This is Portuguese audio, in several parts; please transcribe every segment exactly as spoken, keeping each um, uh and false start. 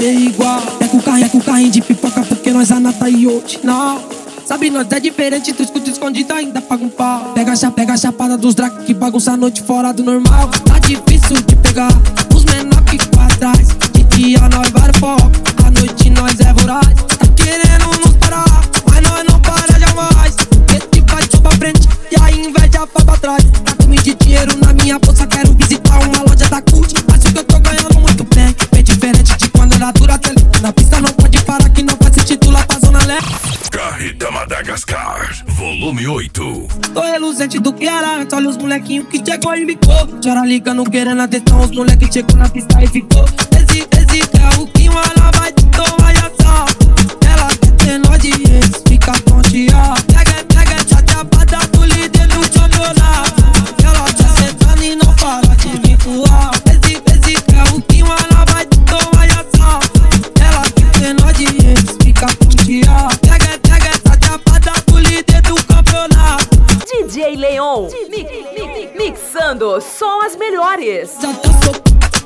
ser igual. Pega o carrinho, pega o carrinho de pipoca porque nós anata e hoje não. Sabe, nós é diferente, tu escuta escondido ainda paga um pau. Pega a, chapa, pega a chapada dos drag que bagunça a noite fora do normal. Tá difícil de pegar os menor que ficam atrás. De dia nós vai foco, à noite nós é voraz. Tá querendo nos parar, mas nós não para jamais. Esse vai pra frente e a inveja vai pra trás. Tá com de dinheiro na minha bolsa, quero visitar uma loja da Cult. Mas o que eu tô ganhando muito bem, bem diferente de quando era dura tele. Na pista não pode parar que não vai se titular pra zona leste. Carreta Madagascar, volume oito. Tô reluzente do que era antes, olha os molequinhos que chegou e ficou. Chora ligando, querendo atenção, os moleques chegou na pista e ficou. Esse, esse carro que ela vai te tomar essa. Ela quer ter nós de ex, fica tonteada. Pega, pega essa chapada do líder do campeonato. Ela tá sentando e não para de me empurrar. Esse, esse carro que ela vai te tomar essa. Ela quer ter nós de ex, fica tonteada. Pega, pega essa chapada do líder do campeonato. D J Leon, mi, mi, mixando só as melhores. Já tá so...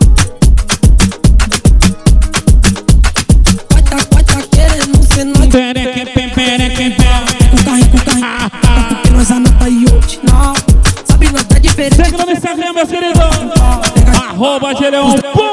Vai tá, vai tá querendo ser nós. Pereque, pem, pereque, pem. Com carrinho, com carrinho, porque nós anota e hoje não. Sabe, nós é diferente. Segue no Instagram, meu querido. Arroba G Leon.